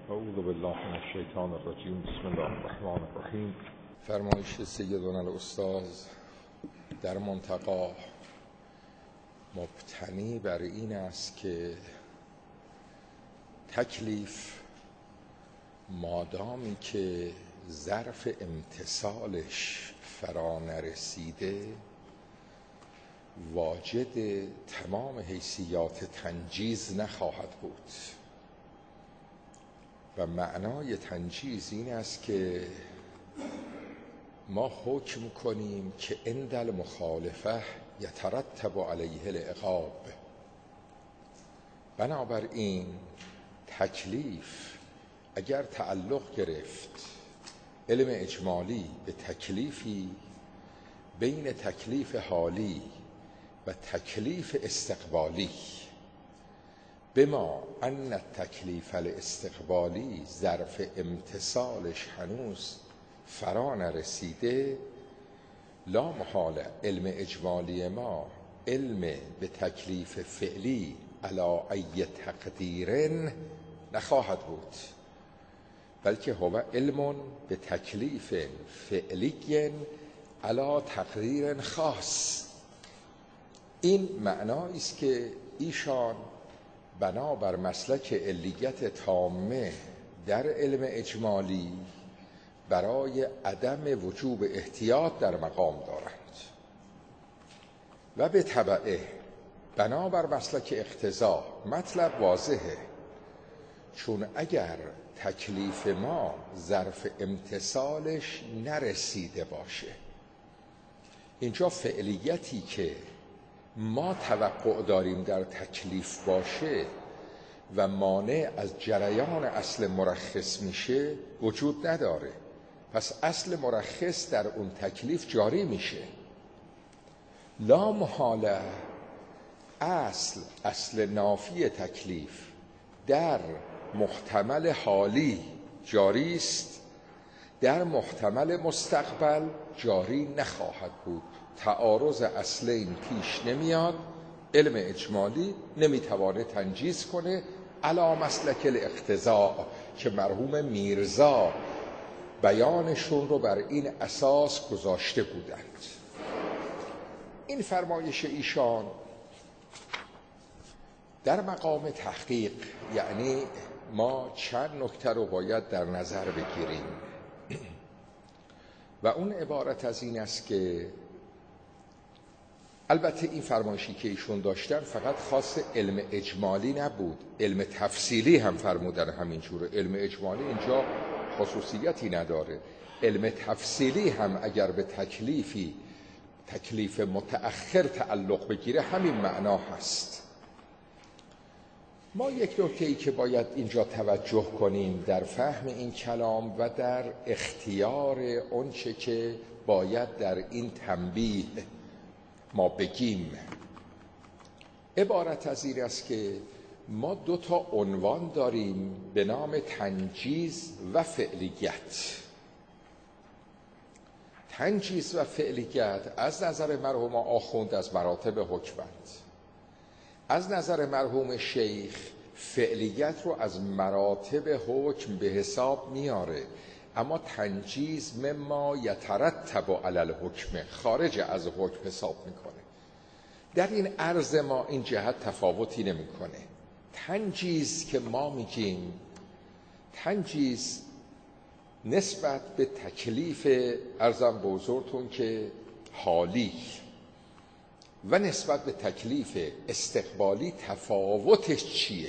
اعوذ بالله من الشیطان الرجیم. بسم الله الرحمن الرحیم. فرمایش سیدنا الاستاذ در منتقا مبتنی بر این است که تکلیف مادامی که ظرف امتثالش فرا نرسیده واجد تمام حیثیات تنجیز نخواهد بود و معنای تنجیز این است که ما حکم کنیم که عند المخالفه یترتب علیه العقاب. بنابراین تکلیف اگر تعلق گرفت علم اجمالی به تکلیفی بین تکلیف حالی و تکلیف استقبالی، بما ان التکلیف الاستقبالی ظرف امتثالش هنوز فرا نرسیده، لا محاله علم اجمالی ما علم به تکلیف فعلی علی ای تقدیر نخواهد بود، بلکه هو علم به تکلیف فعلی علی تقدیر خاص. این معنایی است که ایشان بنابر مسلک علیت تامه در علم اجمالی برای عدم وجوب احتیاط در مقام دارند و به تبعه بنابر مسلک اقتضا مطلب واضحه، چون اگر تکلیف ما ظرف امتثالش نرسیده باشه، اینجا فعلیتی که ما توقع داریم در تکلیف باشه و مانع از جریان اصل مرخص میشه وجود نداره، پس اصل مرخص در اون تکلیف جاری میشه. لا محاله اصل نافی تکلیف در محتمل حالی جاری است، در محتمل مستقبل جاری نخواهد بود. تعارض اصلین پیش نمیاد، علم اجمالی نمیتوانه تنجیز کنه علی مسلک الاقتضاء که مرحوم میرزا بیانشون رو بر این اساس گذاشته بودند. این فرمایش ایشان در مقام تحقیق، یعنی ما چند نکته رو باید در نظر بگیریم و اون عبارت از این است که البته این فرمایشی که ایشون داشتن فقط خاص علم اجمالی نبود، علم تفصیلی هم فرمودن همینجوره. علم اجمالی اینجا خصوصیتی نداره، علم تفصیلی هم اگر به تکلیف متأخر تعلق بگیره همین معنا هست. ما یک نکته‌ای که باید اینجا توجه کنیم در فهم این کلام و در اختیار اونچه که باید در این تنبیه ما بگیم، عبارت از این است که ما دو تا عنوان داریم به نام تنجیز و فعلیت. تنجیز و فعلیت از نظر مرحوم آخوند از مراتب حکمند، از نظر مرحوم شیخ فعلیت رو از مراتب حکم به حساب میاره، اما تنجیز مما یترتب علی الحکم خارج از حکم حساب میکنه. در این عرض ما این جهت تفاوتی نمیکنه. تنجیز که ما میگیم، تنجیز نسبت به تکلیف عرضم به حضورتون که حالی و نسبت به تکلیف استقبالی تفاوتش چیه؟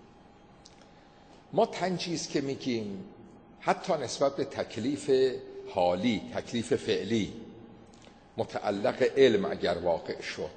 ما تنجیز که میگیم حتی نسبت به تکلیف حالی، تکلیف فعلی متعلق علم اگر واقع شد،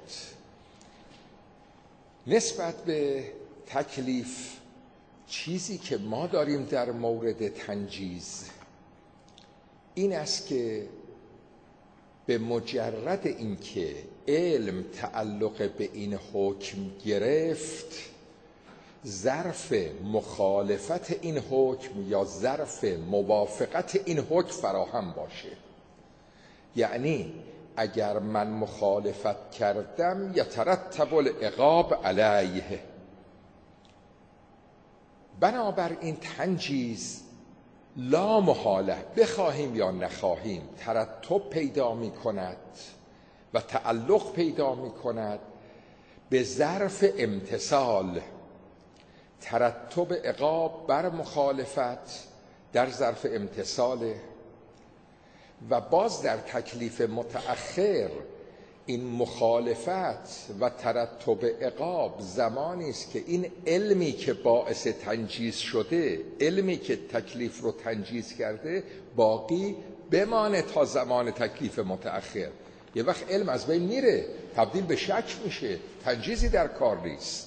نسبت به تکلیف چیزی که ما داریم در مورد تنجیز این است که به مجرد اینکه علم تعلق به این حکم گرفت، ظرف مخالفت این حکم یا ظرف موافقت این حکم فراهم باشه. یعنی اگر من مخالفت کردم یترتب العقاب علیه، بنابراین تنجیز لا محاله، بخواهیم یا نخواهیم، ترتب پیدا می کند و تعلق پیدا می کند به ظرف امتثال. ترتب عقاب بر مخالفت در ظرف امتثاله و باز در تکلیف متأخر این مخالفت و ترتب عقاب زمانی است که این علمی که باعث تنجیز شده، علمی که تکلیف رو تنجیز کرده، باقی بمانه تا زمان تکلیف متأخر. یه وقت علم از بین میره، تبدیل به شک میشه، تنجیزی در کار نیست.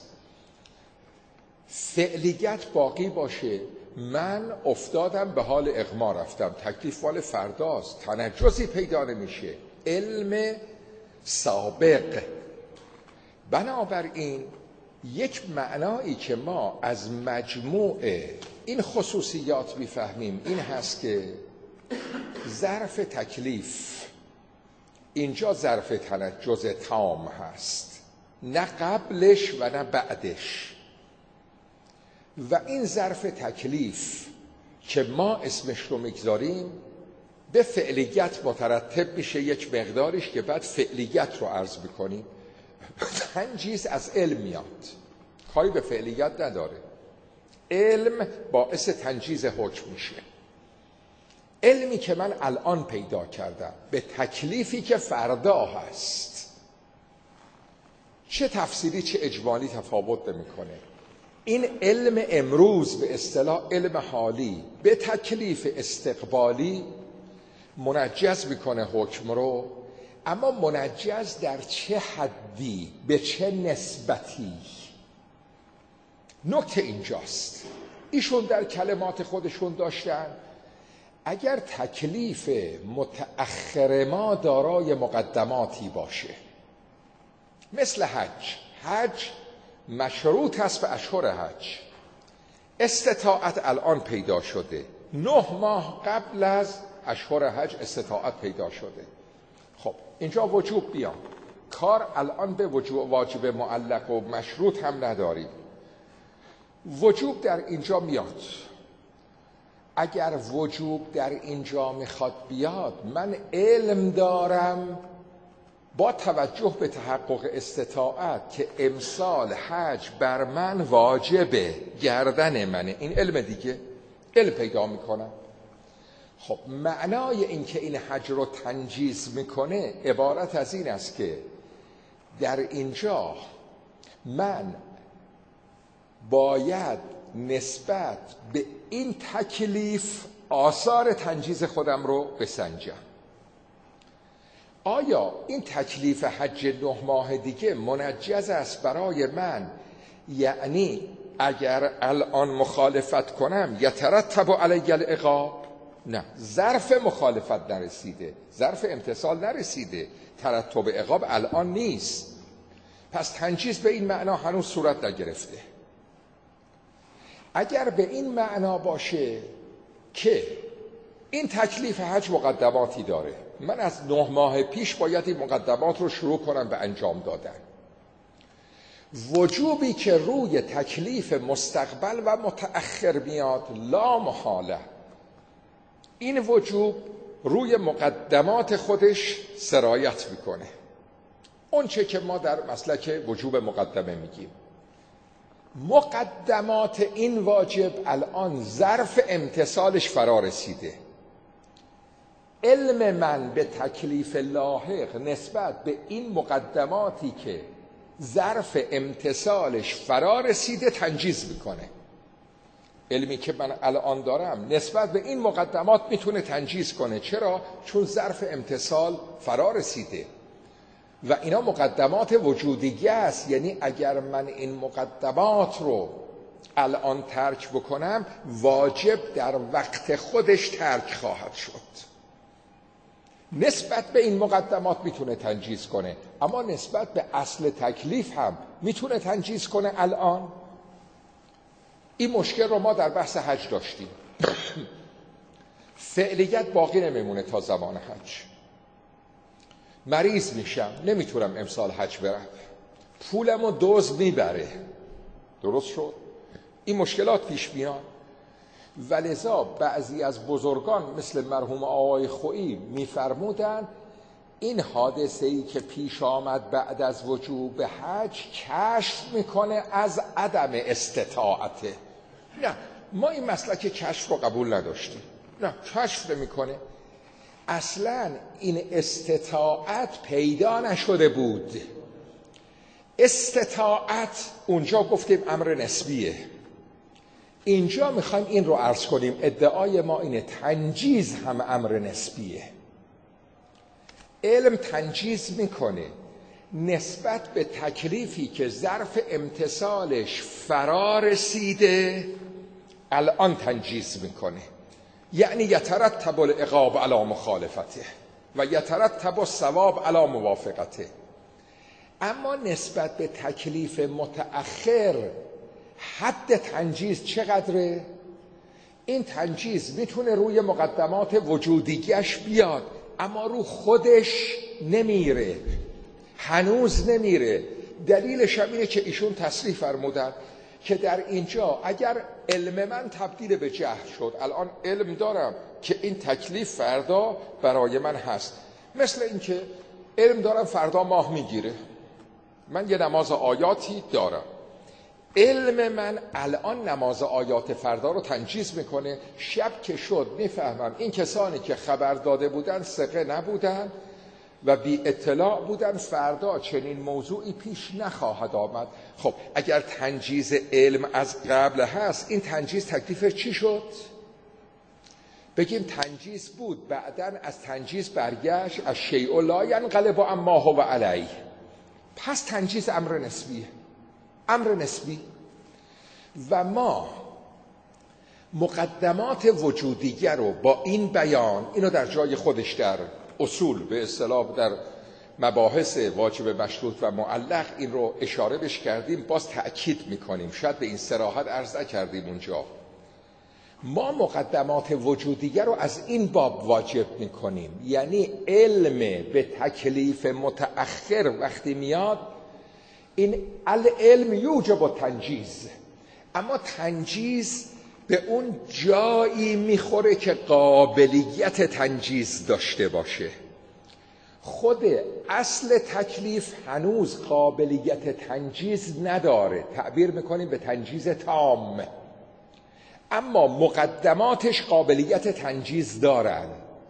فعلیت باقی باشه، من افتادم به حال اغما رفتم، تکلیف مال فرداست، تنجزی پیدا نمیشه، علم سابق. بنابراین یک معنایی که ما از مجموع این خصوصیات میفهمیم این هست که ظرف تکلیف اینجا ظرف تنجز تام هست، نه قبلش و نه بعدش. و این ظرف تکلیف که ما اسمش رو میگذاریم به فعلیت مترتب میشه یک مقدارش که بعد فعلیت رو عرض میکنیم. تنجیز از علم میاد، کاری به فعلیت نداره. علم باعث تنجیز حکم میشه. علمی که من الان پیدا کردم به تکلیفی که فردا هست، چه تفسیری چه اجمالی تفاوت نمیکنه. این علم امروز به اصطلاح علم حالی به تکلیف استقبالی منجز میکنه حکم رو، اما منجز در چه حدی، به چه نسبتی؟ نکته اینجاست. ایشون در کلمات خودشون داشتن اگر تکلیف متأخر ما دارای مقدماتی باشه، مثل حج مشروط است به اشهر حج، استطاعت الان پیدا شده، 9 ماه قبل از اشهر حج استطاعت پیدا شده. خب اینجا وجوب بیان، کار الان به واجب معلق و مشروط هم نداریم. وجوب در اینجا میاد. اگر وجوب در اینجا میخواد بیاد، من علم دارم با توجه به تحقق استطاعت که امسال حج بر من واجبه، گردن منه، این علم دیگه، علم پیدا میکنم. خب معنای این که این حج رو تنجیز میکنه عبارت از این است که در اینجا من باید نسبت به این تکلیف آثار تنجیز خودم رو بسنجم. آیا این تکلیف حج 9 ماه دیگه منجز است برای من؟ یعنی اگر الان مخالفت کنم یترتب علی العقاب؟ نه، ظرف مخالفت نرسیده، ظرف امتثال نرسیده، ترتب عقاب الان نیست، پس تنجیز به این معنا هنوز صورت نگرفته. اگر به این معنا باشه که این تکلیف حج مقدماتی داره، من از 9 ماه پیش باید این مقدمات رو شروع کنم به انجام دادن، وجوبی که روی تکلیف مستقبل و متأخر میاد لا محاله، این وجوب روی مقدمات خودش سرایت میکنه. اون چه که ما در مسلک وجوب مقدمه میگیم، مقدمات این واجب الان ظرف امتثالش فرا رسیده. علم من به تکلیف لاحق نسبت به این مقدماتی که ظرف امتثالش فرا رسیده تنجیز میکنه. علمی که من الان دارم نسبت به این مقدمات میتونه تنجیز کنه. چرا؟ چون ظرف امتثال فرا رسیده و اینا مقدمات وجودیه است. یعنی اگر من این مقدمات رو الان ترک بکنم، واجب در وقت خودش ترک خواهد شد. نسبت به این مقدمات میتونه تنجیز کنه، اما نسبت به اصل تکلیف هم میتونه تنجیز کنه. الان این مشکل رو ما در بحث حج داشتیم. فعلیت باقی نمیمونه تا زمان حج. مریض میشم، نمیتونم امسال حج برم، پولمو دزد میبره، درست شد؟ این مشکلات پیش میاد. ولذا بعضی از بزرگان مثل مرحوم آقای خویی میفرمودن این حادثه‌ای که پیش آمد بعد از وجوب حج کشف میکنه از عدم استطاعته. نه، ما این مسلک کشف رو قبول نداشتیم. نه، کشف نمیکنه. اصلا این استطاعت پیدا نشده بود. استطاعت اونجا گفتیم امر نسبیه. اینجا میخوایم این رو عرض کنیم، ادعای ما اینه تنجیز هم امر نسبیه. علم تنجیز میکنه نسبت به تکلیفی که ظرف امتثالش فرا رسیده، الان تنجیز میکنه. یعنی یترتب العقاب علی مخالفته و یترتب الثواب علی موافقته. اما نسبت به تکلیف متأخر حد تنجیز چقدره؟ این تنجیز میتونه روی مقدمات وجودیش بیاد اما رو خودش نمیره، هنوز نمیره. دلیلش هم اینه که ایشون تصریح فرمودن که در اینجا اگر علم من تبدیل به جهل شد، الان علم دارم که این تکلیف فردا برای من هست، مثل اینکه علم دارم فردا ماه میگیره، من یه نماز آیاتی دارم، علم من الان نماز آیات فردا رو تنجیز میکنه. شب که شد میفهمم این کسانی که خبر داده بودن ثقه نبودن و بی اطلاع بودن، فردا چنین موضوعی پیش نخواهد آمد. خب اگر تنجیز علم از قبل هست، این تنجیز تکلیفش چی شد؟ بگیم تنجیز بود، بعداً از تنجیز برگشت، از شیء لا ینقلب عما هو علیه. پس تنجیز امر نسبیه، امر نسبی. و ما مقدمات وجودیه رو با این بیان، اینو در جای خودش در اصول به اصطلاح در مباحث واجب مشروط و معلق این رو اشاره بش کردیم، باز تأکید میکنیم، شاید به این صراحت عرض نکردیم اونجا. ما مقدمات وجودیه رو از این باب واجب میکنیم، یعنی علم به تکلیف متأخر وقتی میاد، این العلم یوجب تنجیز، اما تنجیز به اون جایی میخوره که قابلیت تنجیز داشته باشه. خود اصل تکلیف هنوز قابلیت تنجیز نداره، تعبیر میکنیم به تنجیز تام، اما مقدماتش قابلیت تنجیز دارن.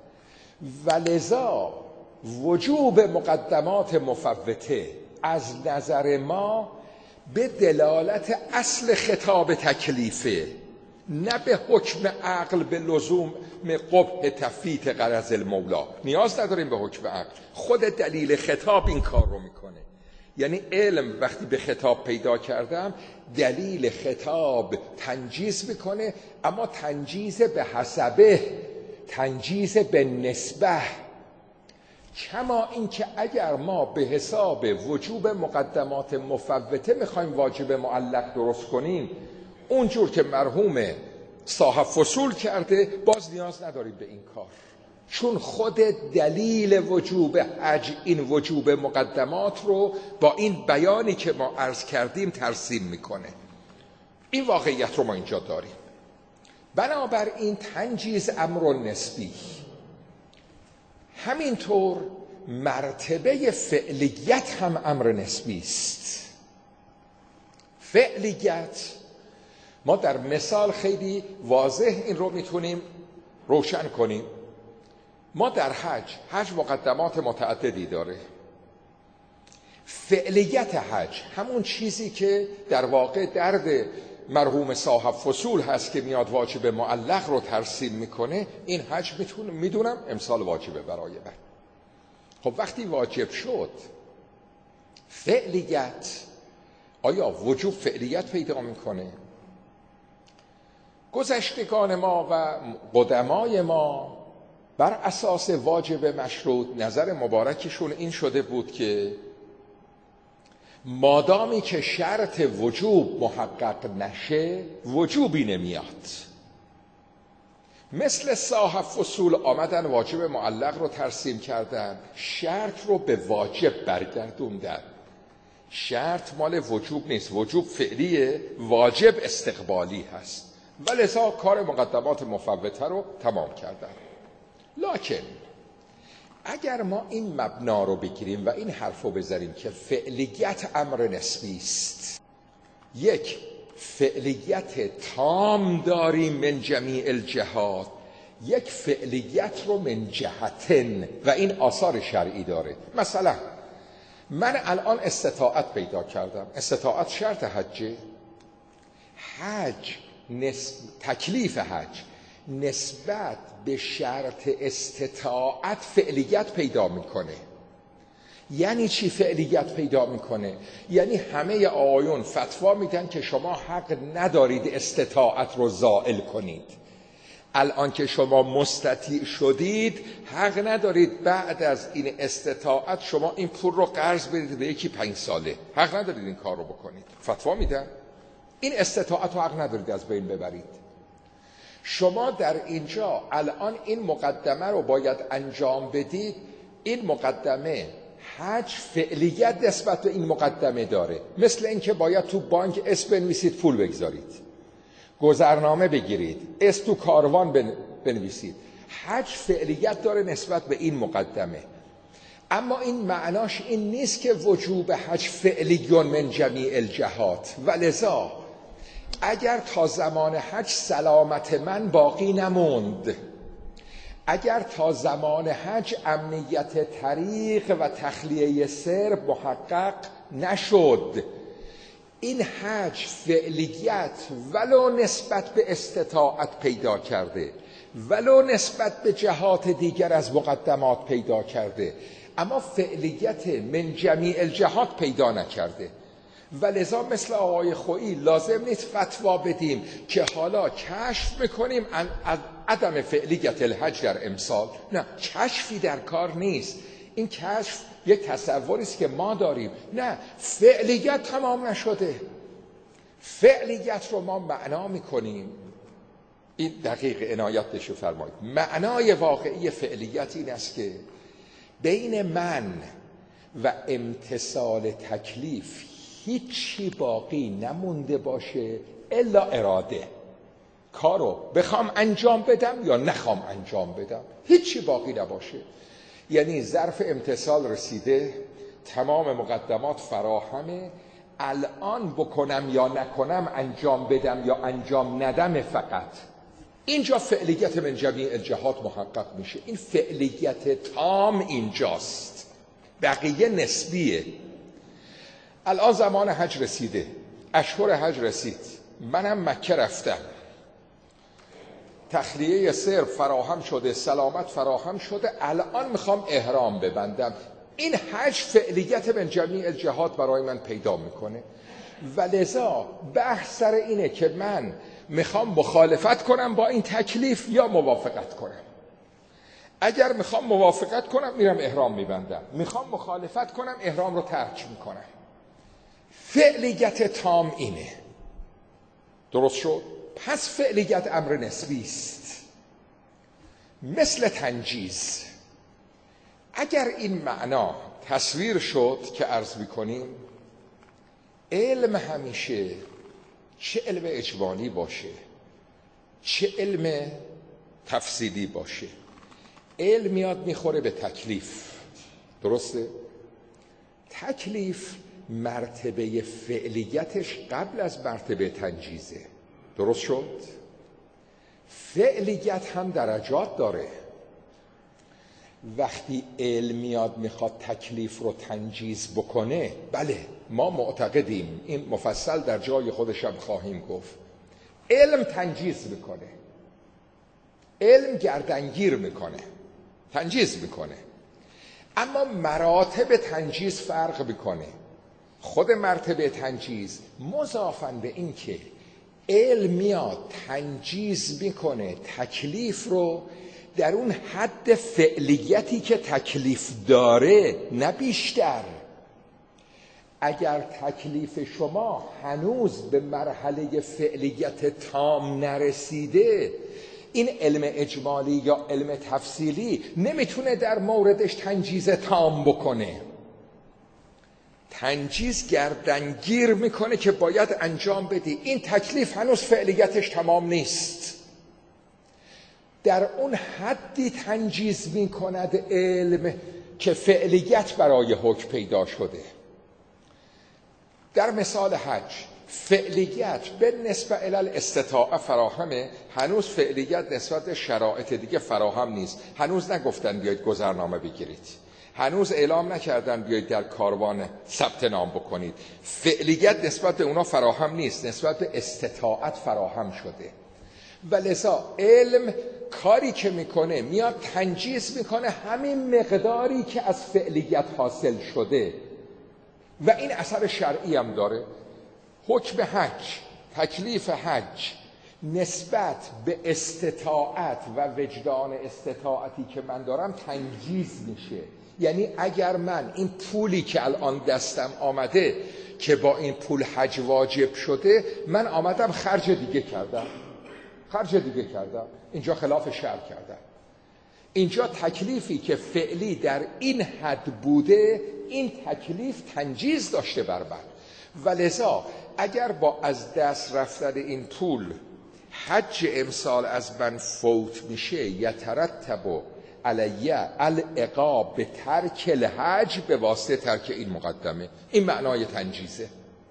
ولذا وجوب مقدمات مفوته از نظر ما به دلالت اصل خطاب تکلیفه، نه به حکم عقل به لزوم قبح تفیت غرض المولا. نیاز نداریم به حکم عقل، خود دلیل خطاب این کار رو میکنه. یعنی علم وقتی به خطاب پیدا کردم، دلیل خطاب تنجیز میکنه، اما تنجیز به حسبه، تنجیز به نسبه. کما اینکه اگر ما به حساب وجوب مقدمات مفوته میخوایم واجب معلق درست کنیم، اونجور که مرحوم صاحب فصول کرده، باز نیاز نداریم به این کار، چون خود دلیل وجوب حج این وجوب مقدمات رو با این بیانی که ما عرض کردیم ترسیم میکنه. این واقعیت رو ما اینجا داریم. بنابراین تنجیز امر نسبی. همینطور مرتبه فعلیت هم امر نسبی است. فعلیت ما در مثال خیلی واضح این رو میتونیم روشن کنیم. ما در حج مقدمات متعددی داره. فعلیت حج همون چیزی که در واقع درد مرحوم صاحب فصول هست که میاد واجب معلق رو ترسیم میکنه، این حج میدونم امسال واجبه برای من. خب وقتی واجب شد، فعلیت، آیا وجوب فعلیت پیدا میکنه؟ گذشتگان ما و قدمای ما بر اساس واجب مشروط نظر مبارکشون این شده بود که مادامی که شرط وجوب محقق نشه، وجوبی نمیاد. مثل صاحب فصول آمدن واجب معلق رو ترسیم کردن، شرط رو به واجب برگردوندن. شرط مال وجوب نیست، وجوب فعلیه، واجب استقبالی هست و لذا کار مقدمات مفوته رو تمام کردن. لکن اگر ما این مبنا رو بگیریم و این حرف رو بذاریم که فعلیت امر نسبی است، یک فعلیت تام داریم من جمیع الجهات، یک فعلیت رو من جهتن و این آثار شرعی داره. مثلا من الان استطاعت پیدا کردم، استطاعت شرط حجه، تکلیف حج نسبت به شرط استطاعت فعلیت پیدا میکنه. یعنی چی فعلیت پیدا میکنه؟ یعنی همه آیون فتوا میدن که شما حق ندارید استطاعت رو زائل کنید. الان که شما مستطیع شدید حق ندارید بعد از این استطاعت شما این پول رو قرض بدید به یکی 5 ساله، حق ندارید این کار رو بکنید. فتوا میدن این استطاعت رو حق ندارید از بین ببرید. شما در اینجا الان این مقدمه رو باید انجام بدید. این مقدمه حج فعلیت نسبت به این مقدمه داره، مثل اینکه باید تو بانک اسم بنویسید پول بگذارید، گذرنامه بگیرید، اسم تو کاروان بنویسید. حج فعلیت داره نسبت به این مقدمه، اما این معناش این نیست که وجوب حج فعلیون من جمیع الجهات. و لذا اگر تا زمان حج سلامت من باقی نموند، اگر تا زمان حج امنیت طریق و تخلیه سرب محقق نشد، این حج فعلیت ولو نسبت به استطاعت پیدا کرده، ولو نسبت به جهات دیگر از مقدمات پیدا کرده، اما فعلیت من جمیع الجهات پیدا نکرده. و لذا مثل آقای خویی لازم نیست فتوا بدیم که حالا کشف میکنیم از عدم فعلیت الحج در امسال. نه، کشفی در کار نیست. این کشف یک تصوری است که ما داریم. نه، فعلیت تمام نشده. فعلیت رو ما معنا میکنیم. این دقیق عنایت بشه فرمایید. معنای واقعی فعلیت این است که بین من و امتثال تکلیف هیچی باقی نمونده باشه الا اراده. کارو بخوام انجام بدم یا نخوام انجام بدم، هیچی باقی نباشه. یعنی ظرف امتثال رسیده، تمام مقدمات فراهمه، الان بکنم یا نکنم، انجام بدم یا انجام ندم، فقط اینجا فعلیت من جمیع الجهات محقق میشه. این فعلیت تام اینجاست، بقیه نسبیه. الان زمان حج رسیده، اشهر حج رسید، منم مکه رفتم، تخلیه سرب فراهم شده، سلامت فراهم شده، الان میخوام احرام ببندم. این حج فعلیت من جمیع الجهات برای من پیدا میکنه. و لذا بحث سر اینه که من میخوام مخالفت کنم با این تکلیف یا موافقت کنم. اگر میخوام موافقت کنم میرم احرام میبندم، میخوام مخالفت کنم احرام رو ترک میکنم. فعلیت تام اینه. درست شد؟ پس فعلیت امر نسبی است، مثل تنجیز. اگر این معنا تصویر شد که عرض میکنیم، علم همیشه چه علم اجمالی باشه چه علم تفصیلی باشه، علم میاد میخوره به تکلیف. درسته؟ تکلیف مرتبه فعلیتش قبل از مرتبه تنجیزه. درست شد؟ فعلیت هم درجات داره. وقتی علم میاد میخواد تکلیف رو تنجیز بکنه، بله ما معتقدیم، این مفصل در جای خودشم خواهیم گفت، علم تنجیز میکنه، علم گردنگیر میکنه، تنجیز میکنه. اما مراتب تنجیز فرق میکنه. خود مرتبه تنجیز مضافاً به این که علم میاد تنجیز میکنه تکلیف رو در اون حد فعلیتی که تکلیف داره، نه بیشتر. اگر تکلیف شما هنوز به مرحله فعلیت تام نرسیده، این علم اجمالی یا علم تفصیلی نمیتونه در موردش تنجیز تام بکنه. تنجیز گردنگیر میکنه که باید انجام بدی. این تکلیف هنوز فعلیتش تمام نیست. در اون حدی تنجیز میکند علم که فعلیت برای حکم پیدا شده. در مثال حج فعلیت به نسبت الی استطاعه فراهمه، هنوز فعلیت نسبت به شرایط دیگه فراهم نیست. هنوز نگفتن بیایید گذرنامه بگیرید، هنوز اعلام نکردن بیایید در کاروان ثبت نام بکنید. فعلیت نسبت به اونا فراهم نیست، نسبت به استطاعت فراهم شده. و لذا علم کاری که میکنه میاد تنجیز میکنه همین مقداری که از فعلیت حاصل شده و این اثر شرعی هم داره. حکم حج، تکلیف حج نسبت به استطاعت و وجدان استطاعتی که من دارم تنجیز میشه. یعنی اگر من این پولی که الان دستم آمده که با این پول حج واجب شده، من آمدم خرج دیگه کردم، اینجا خلاف شرع کردم. اینجا تکلیفی که فعلی در این حد بوده، این تکلیف تنجیز داشته بر من. و لذا اگر با از دست رفتن این پول حج امسال از من فوت میشه، یترتب علیه العقاب به ترک الحج به واسطه ترک این مقدمه. این معنای تنجیزه.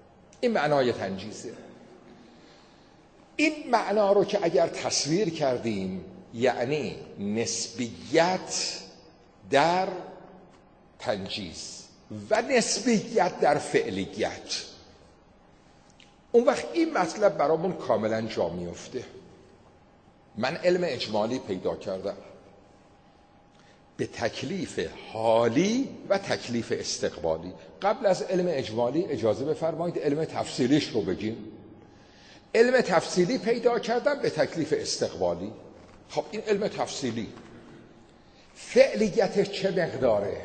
این معنا رو که اگر تصویر کردیم، یعنی نسبیت در تنجیز و نسبیت در فعلیت، اون وقت این مطلب برامون کاملا جا میفته. من علم اجمالی پیدا کردم به تکلیف حالی و تکلیف استقبالی. قبل از علم اجمالی اجازه بفرمایید علم تفصیلیش رو بگیم. علم تفصیلی پیدا کردم به تکلیف استقبالی. خب این علم تفصیلی فعلیتش چه مقداره؟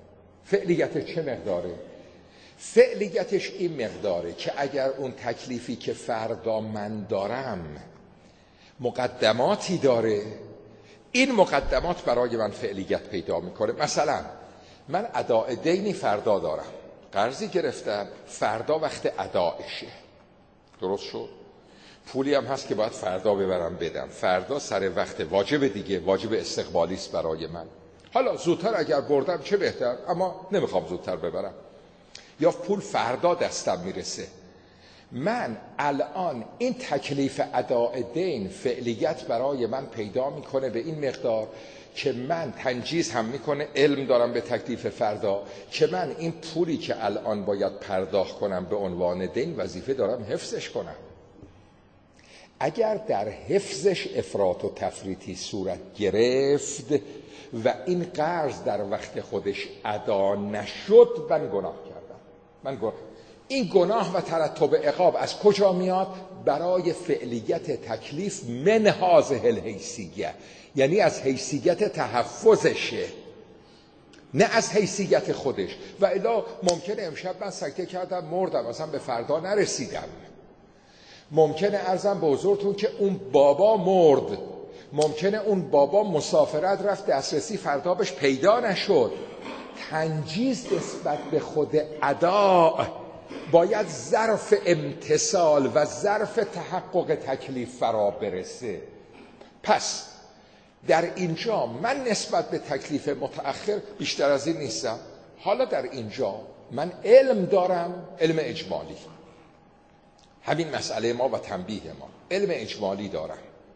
فعلیتش این مقداره که اگر اون تکلیفی که فردا من دارم مقدماتی داره، این مقدمات برای من فعلیت پیدا میکنه. مثلا من اداء دینی فردا دارم، قرضی گرفتم، فردا وقت ادائشه، درست شد؟ پولی هم هست که باید فردا ببرم بدم، فردا سر وقت واجب دیگه، واجب استقبالی است برای من. حالا زودتر اگر بردم چه بهتر، اما نمیخوام زودتر ببرم. یا پول فردا دستم میرسه. من الان این تکلیف اداء دین فعلیت برای من پیدا میکنه به این مقدار که من تنجیز هم میکنه، علم دارم به تکلیف فردا که من این پولی که الان باید پرداخت کنم به عنوان دین، وظیفه دارم حفظش کنم. اگر در حفظش افراط و تفریطی صورت گرفت و این قرض در وقت خودش ادا نشد، من گناه کردم. این گناه و ترتب عقاب از کجا میاد؟ برای فعلیت تکلیف من هذه الحیثیه، یعنی از حیثیت تحفظشه، نه از حیثیت خودش. و الا ممکنه امشب من سکته کردم مردم، اصلا به فردا نرسیدم. ممکنه عرضم به حضورتون که اون بابا مرد، ممکنه اون بابا مسافرت رفت، دسترسی فردا بهش پیدا نشد. تنجیز نسبت به خود ادا باید ظرف امتثال و ظرف تحقق تکلیف فرا برسه. پس در اینجا من نسبت به تکلیف متأخر بیشتر از این نیستم. حالا در اینجا من علم دارم، علم اجمالی، همین مسئله ما و تنبیه ما، علم اجمالی دارم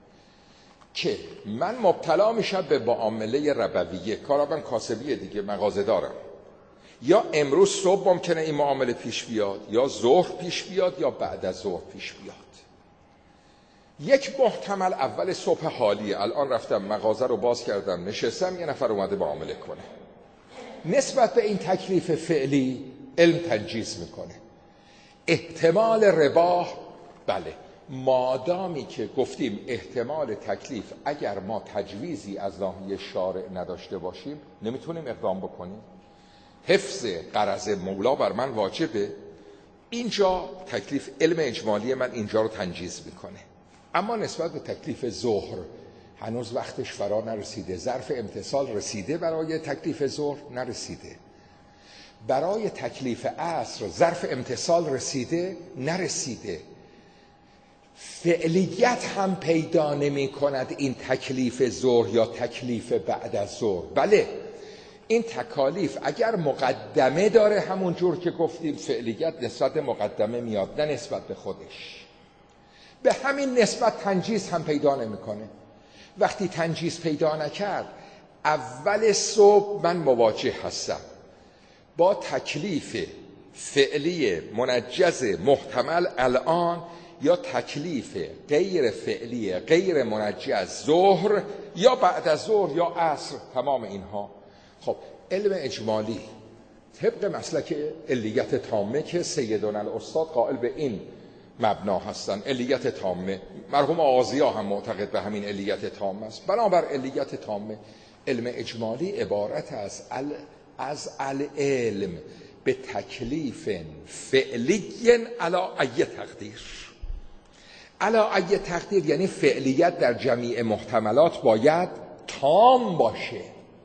که من مبتلا میشم به معامله ربویه، کارابن کاسبیه دیگه، مغازه دارم. یا امروز صبح ممکنه این معامله پیش بیاد، یا ظهر پیش بیاد، یا بعد از ظهر پیش بیاد. یک محتمل اول صبح حالیه، الان رفتم مغازه رو باز کردم نشستم، یه نفر اومده معامله کنه. نسبت به این تکلیف فعلی علم تنجیز میکنه. احتمال رباح، بله، مادامی که گفتیم احتمال تکلیف اگر ما تجویزی از ناحیه شارع نداشته باشیم نمیتونیم اقدام بکنیم. حفظ غرض مولا بر من واجبه. اینجا تکلیف علم اجمالی من اینجا رو تنجیز میکنه. اما نسبت به تکلیف ظهر هنوز وقتش فرا نرسیده، ظرف امتثال رسیده برای تکلیف ظهر نرسیده. برای تکلیف عصر ظرف امتثال رسیده؟ نرسیده. فعلیت هم پیدا نمی کند این تکلیف ظهر یا تکلیف بعد از ظهر. بله، این تکالیف اگر مقدمه داره، همون جور که گفتیم فعلیت نسبت مقدمه میاد، نه نسبت به خودش. به همین نسبت تنجیز هم پیدا نمیکنه. وقتی تنجیز پیدا نکرد، اول صبح من مواجه هستم با تکلیف فعلی منجز محتمل الان، یا تکلیف غیر فعلی غیر منجز ظهر یا بعد از ظهر یا عصر. تمام اینها خب علم اجمالی طبق مسلک علیت تامه که سیدنا الاستاد قائل به این مبنا هستن، علیت تامه. مرحوم آغازی‌ها هم معتقد به همین علیت تامه است. بنابر علیت تامه علم اجمالی عبارت از العلم به تکلیف فعلی علی ای تقدیر. علی ای تقدیر یعنی فعلیت در جمیع محتملات باید تام باشه.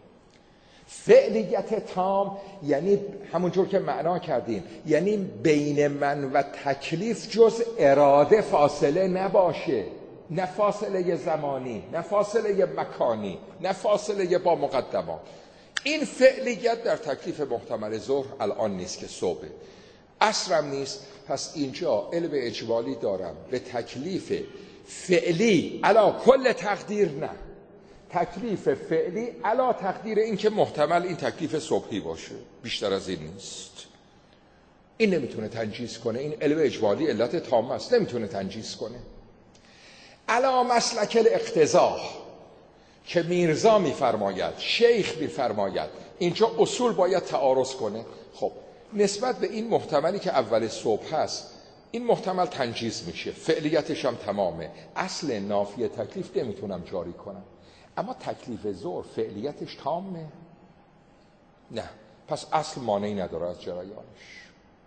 فعلیت تام یعنی همونجور که معنا کردیم، یعنی بین من و تکلیف جز اراده فاصله نباشه، نه فاصله زمانی، نه فاصله مکانی، نه فاصله با مقدمات. این فعلیت در تکلیف محتمل ظهر الان نیست که صبح، عصرم نیست. پس اینجا علم اجمالی دارم به تکلیف فعلی علا کل تقدیر، نه تکلیف فعلی علا تقدیر این که محتمل این تکلیف صبحی باشه، بیشتر از این نیست. این نمیتونه تنجیز کنه. این علم اجمالی علت تامه است، نمیتونه تنجیز کنه. علا مسلک الاقتضا که میرزا میفرماید، شیخ میفرماید اینجا اصول باید تعارض کنه. خب نسبت به این محتملی که اول صبح هست، این محتمل تنجیز میشه، فعلیتش هم تمامه. اصل نافی تکلیف نمیتونم جاری کنم، اما تکلیف ظهر فعلیتش تامه؟ نه، پس اصل مانعی نداره از جریانش.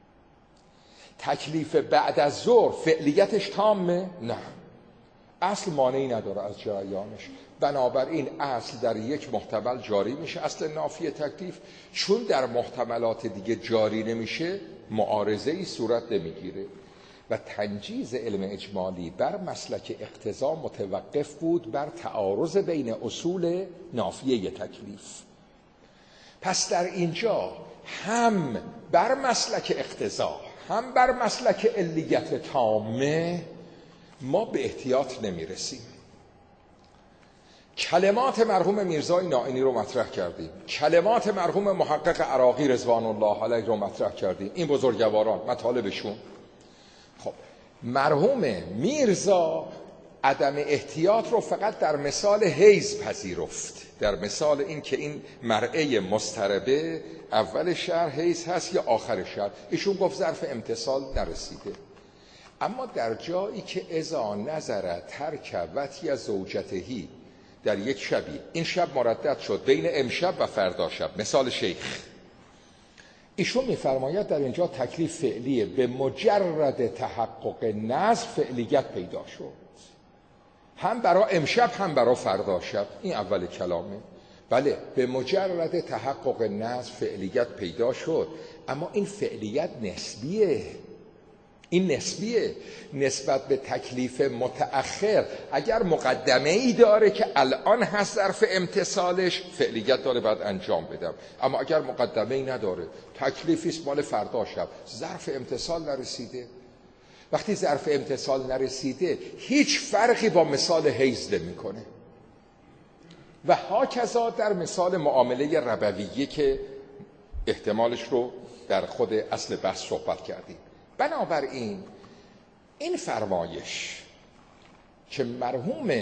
تکلیف بعد از ظهر فعلیتش تامه؟ نه، اصل مانعی نداره از جریانش. بنابراین اصل در یک محتمل جاری میشه، اصل نافی تکلیف. چون در محتملات دیگه جاری نمیشه، معارضه‌ای صورت نمیگیره. و تنجیز علم اجمالی بر مسلک اقتضا متوقف بود بر تعارض بین اصول نافیه تکلیف. پس در اینجا هم بر مسلک اقتضا هم بر مسلک علیت تامه ما به احتیاط نمیرسیم. کلمات مرحوم میرزای نائینی رو مطرح کردیم، کلمات مرحوم محقق عراقی رضوان الله علیه رو مطرح کردیم. این بزرگواران مطالبشون. خب مرحوم میرزا عدم احتیاط رو فقط در مثال حیض پذیرفت، در مثال این که این مرعه مضطربه اول شهر حیض هست یا آخر شهر. ایشون گفت ظرف امتصال نرسیده. اما در جایی که اذا نظر ترک وطی زوجتهی در یک شبی، این شب مردد شد بین امشب و فردا شب، مثال شیخ، ایشون میفرماید در اینجا تکلیف فعلیه، به مجرد تحقق نظر فعلیت پیدا شد، هم برای امشب هم برای فردا شب. این اول کلامه. بله، به مجرد تحقق نظر فعلیت پیدا شد، اما این فعلیت نسبیه. این نسبیه نسبت به تکلیف متأخر. اگر مقدمه ای داره که الان هست ظرف امتصالش، فعلیت داره باید انجام بدم. اما اگر مقدمه ای نداره، تکلیفیست مال فردا شب، ظرف امتصال نرسیده. وقتی ظرف امتصال نرسیده هیچ فرقی با مثال حیض نمیکنه. و هاکذا در مثال معامله ربویه که احتمالش رو در خود اصل بحث صحبت کردیم. بنابراین این فرمایش که مرحوم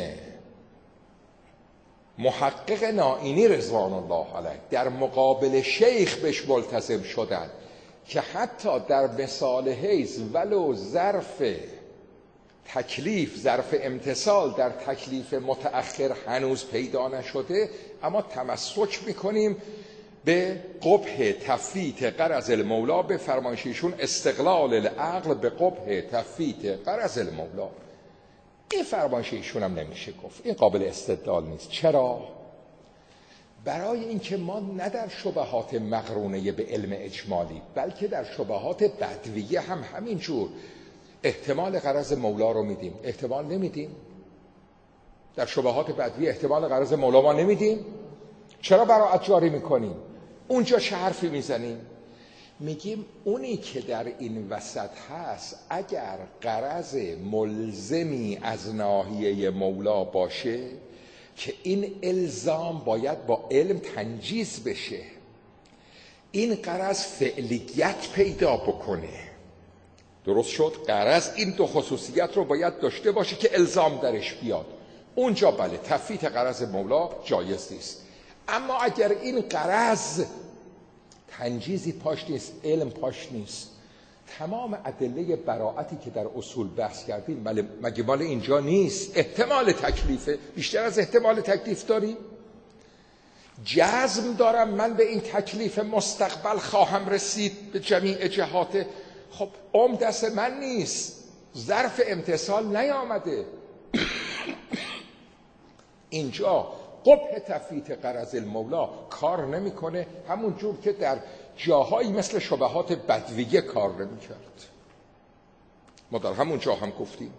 محقق نائینی رضوان الله علیه در مقابل شیخ بهش ملتزم شدند که حتی در مثال حیض ولو ظرف تکلیف، ظرف امتصال در تکلیف متأخر هنوز پیدا نشده، اما تمسک میکنیم به قبح تفویت غرض المولا، به فرمایششون استقلال العقل به قبح تفویت غرض المولا. این فرمایششون هم نمیشه گفت، این قابل استدلال نیست. چرا؟ برای اینکه ما نه در شبهات مقرونه به علم اجمالی بلکه در شبهات بدویه هم همینجور احتمال غرض مولا رو میدیم، احتمال نمیدیم. در شبهات بدویه احتمال غرض مولا ما نمیدیم. چرا براءت جاری میکنیم؟ اونجا چه حرفی میزنیم؟ میگیم اونی که در این وسط هست اگر غرض ملزمی از ناحیه مولا باشه که این الزام باید با علم تنجیز بشه، این غرض فعلیت پیدا بکنه، درست شد؟ غرض این دو خصوصیت رو باید داشته باشه که الزام درش بیاد، اونجا بله تفویت غرض مولا جایز نیست. اما اگر این غرض تنجیزی پاش نیست، علم پاش نیست، تمام ادله براءتی که در اصول بحث کردیم مگه مال اینجا نیست؟ احتمال تکلیفه، بیشتر از احتمال تکلیف داریم؟ جزم دارم من به این تکلیف مستقبل خواهم رسید به جمیع جهات. خب دست من نیست، ظرف امتصال نیامده. اینجا قبح تفویت غرض المولا کار نمیکنه، همون جور که در جاهایی مثل شبهات بدویه کار نمیکرد. ما در همون جا هم گفتیم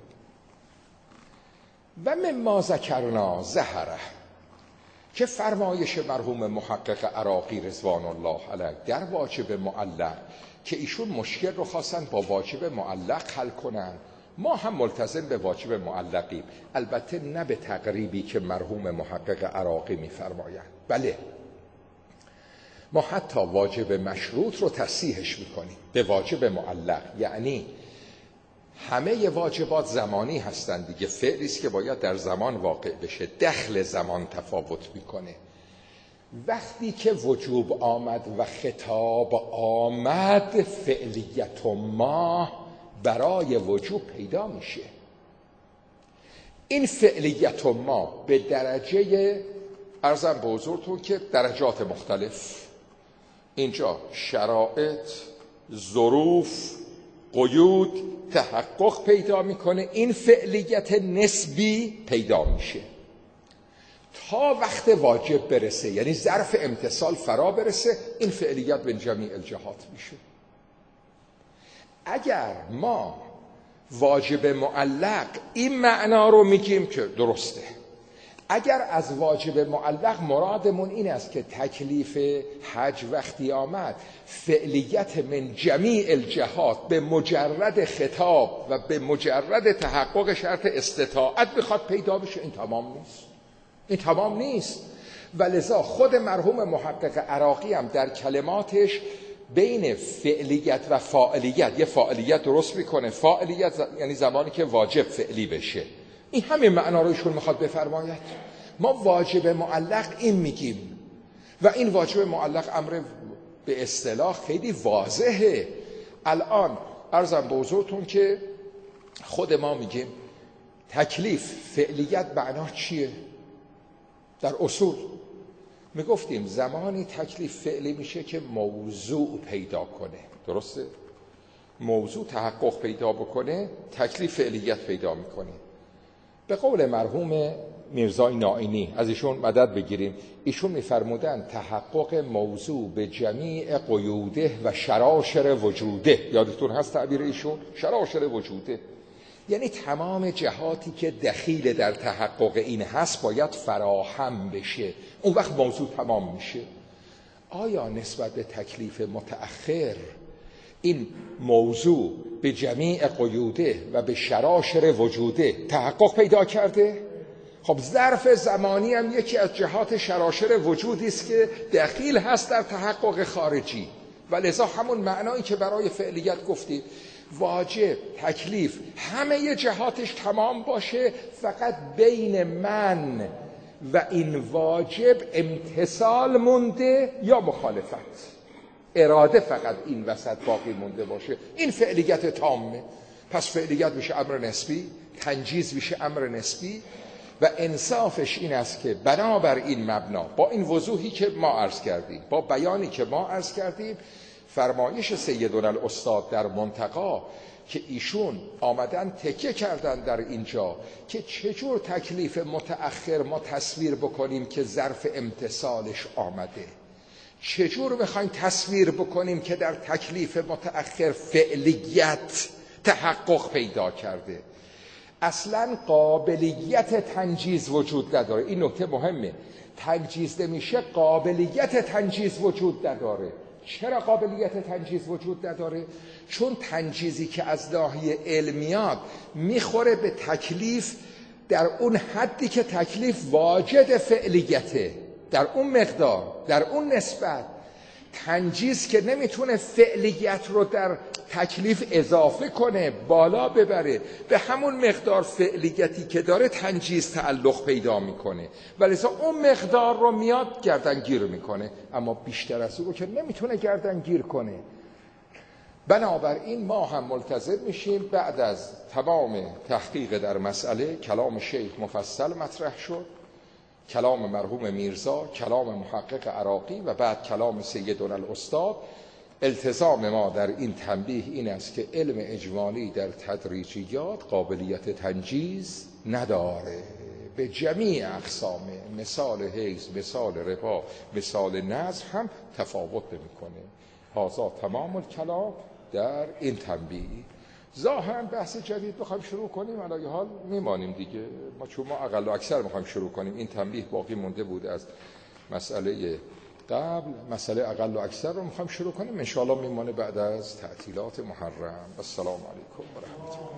و مما ذکرنا ظهره که فرمایش مرحوم محقق عراقی رضوان الله علیه در واجب معلق که ایشون مشکل رو خواستن با واجب معلق حل کنن، ما هم ملتزم به واجب معلقیم، البته نه به تقریبی که مرحوم محقق عراقی میفرمایند. بله ما حتی واجب مشروط رو تصحیحش میکنیم به واجب معلق، یعنی همه واجبات زمانی هستند دیگه، فعلی است که باید در زمان واقع بشه، دخل زمان تفاوت میکنه. وقتی که وجوب آمد و خطاب آمد فعلیت ما برای وجوب پیدا میشه. این فعلیت ما به درجه عرضم به حضورتون که درجات مختلف، اینجا شرایط، ظروف، قیود تحقق پیدا میکنه، این فعلیت نسبی پیدا میشه تا وقت واجب برسه، یعنی ظرف امتصال فرا برسه، این فعلیت به جمیع الجهات میشه. اگر ما واجب معلق این معنا رو میگیم که درسته، اگر از واجب معلق مرادمون این است که تکلیف حج وقتی آمد فعلیت من جمیع الجهات به مجرد خطاب و به مجرد تحقق شرط استطاعت بخواد پیدا بشه، این تمام نیست، این تمام نیست. و لذا خود مرحوم محقق عراقی هم در کلماتش بین فعلیت و فاعلیت یه فاعلیت درست میکنه. فاعلیت یعنی زمانی که واجب فعلی بشه، این همین معنا رو ایشون میخواد بفرماید. ما واجب معلق این میگیم و این واجب معلق امر به اصطلاح خیلی واضحه. الان عرضم به حضورتون که خود ما میگیم تکلیف فعلیت معنا چیه؟ در اصول میگفتیم زمانی تکلیف فعلی میشه که موضوع پیدا کنه، درسته؟ موضوع تحقق پیدا بکنه تکلیف فعلیت پیدا میکنه. به قول مرحوم میرزای نائینی، از ایشون مدد بگیریم، ایشون میفرمودن تحقق موضوع به جمیع قیوده و شراشر وجوده. یادتون هست تعبیر ایشون؟ شراشر وجوده یعنی تمام جهاتی که دخیل در تحقق این هست باید فراهم بشه، اون وقت موضوع تمام میشه. آیا نسبت به تکلیف متأخر این موضوع به جمیع قیوده و به شراشر وجوده تحقق پیدا کرده؟ خب ظرف زمانی هم یکی از جهات شراشر وجودی است که دخیل هست در تحقق خارجی و لذا همون معنایی که برای فعلیت گفتیم، واجب تکلیف همه جهاتش تمام باشه، فقط بین من و این واجب امتثال مونده یا مخالفت، اراده فقط این وسط باقی مونده باشه، این فعلیت تامه. پس فعلیت میشه امر نسبی، تنجیز میشه امر نسبی و انصافش این است که بنابر این مبنا با این وضوحی که ما عرض کردیم، با بیانی که ما عرض کردیم، فرمایش سیدنا الاستاد در منتقا که ایشون آمدن تکیه کردن در اینجا که چجور تکلیف متأخر ما تصویر بکنیم که ظرف امتثالش آمده، چجور بخوایم تصویر بکنیم که در تکلیف متأخر فعلیت تحقق پیدا کرده. اصلا قابلیت تنجیز وجود نداره. این نکته مهمه. تنجیز نمیشه، قابلیت تنجیز وجود نداره. چرا قابلیت تنجیز وجود نداره؟ چون تنجیزی که از ناحیه علمیات میخوره به تکلیف در اون حدی که تکلیف واجد فعلیته، در اون مقدار، در اون نسبت. تنجیز که نمیتونه فعلیت رو در تکلیف اضافه کنه، بالا ببره، به همون مقدار فعلیتی که داره تنجیز تعلق پیدا میکنه و لذا اون مقدار رو میاد گردنگیر میکنه، اما بیشتر از اون رو که نمیتونه گردنگیر کنه. بنابراین ما هم ملتزم میشیم بعد از تمام تحقیق در مسئله، کلام شیخ مفصل مطرح شد، کلام مرحوم میرزا، کلام محقق عراقی و بعد کلام سیدنا الاستاد. التزام ما در این تنبیه این است که علم اجمالی در تدریجیات قابلیت تنجیز نداره به جمیع اقسامه. مثال حیض، مثال ربا، مثال نذر هم تفاوت نمیکنه. هذا تمام الکلام در این تنبیه. ظاهرا بحث جدید بخوایم شروع کنیم علی حال میمانیم دیگه، چون ما اقل و اکثر میخوایم شروع کنیم. این تنبیه باقی مونده بود از مسئله قبل، مسئله اقل و اکثر رو میخوایم شروع کنیم، ان شاء الله میمانه بعد از تعطیلات محرم. السلام علیکم و رحمت الله.